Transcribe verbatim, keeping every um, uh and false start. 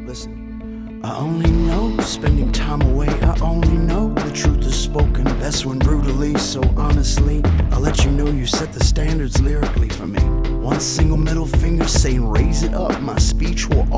Listen, I only know spending time away. I only know the truth is spoken best when brutally. So honestly, I'll let you know you set the standards lyrically for me. One single middle finger saying raise it up. My speech will